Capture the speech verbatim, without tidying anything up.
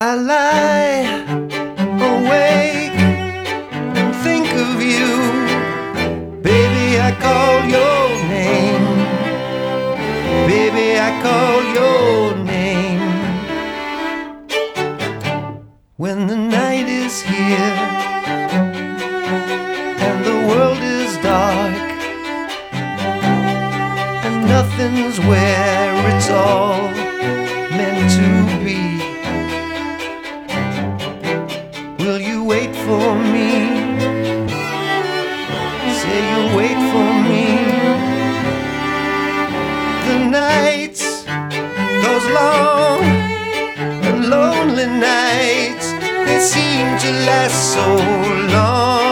I lie awake and think of you. Baby, I call your name. Baby, I call your name. When the night is here and the world is dark and nothing's where it's all meant to be, will you wait for me? Say you'll wait for me. The nights, those long and lonely nights, they seem to last so long.